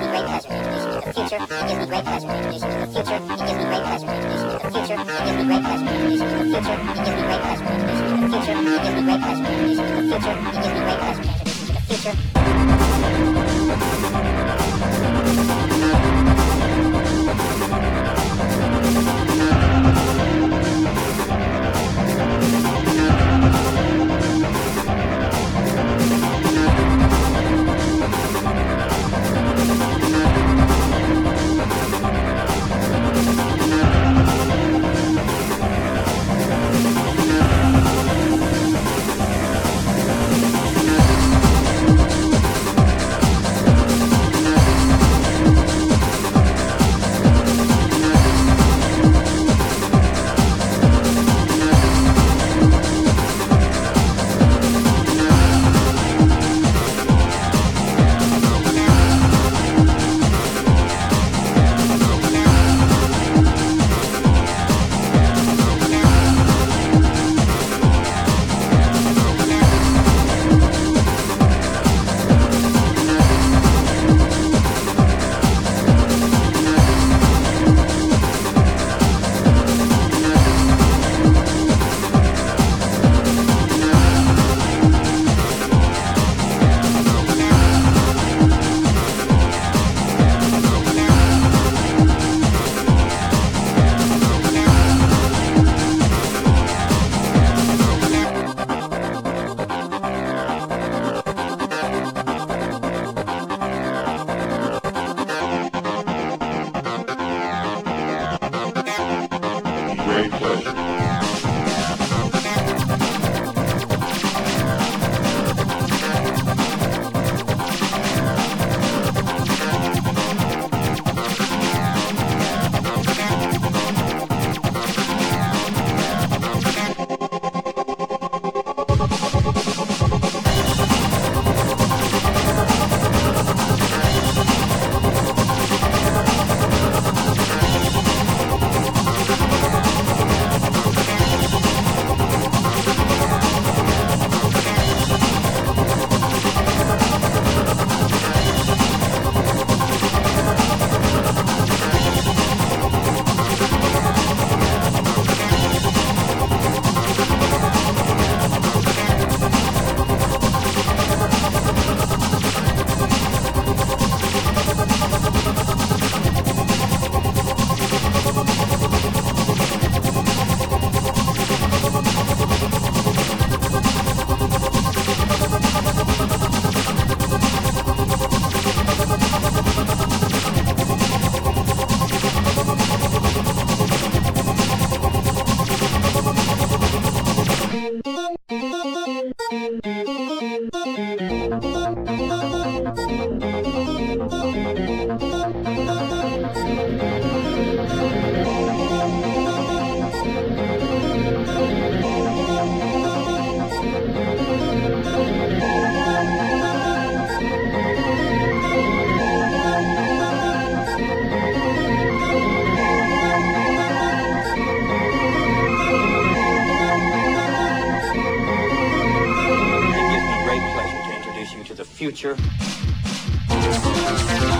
great pleasure to introduce you to the future. It gives me great pleasure to introduce you to the future. It gives me great pleasure to introduce you to the future. It gives me great pleasure to introduce you to the future. It gives me great pleasure to introduce you to the future. It gives me great pleasure to introduce you to the future. It gives me great pleasure to introduce you to the future. Great pleasure. Future.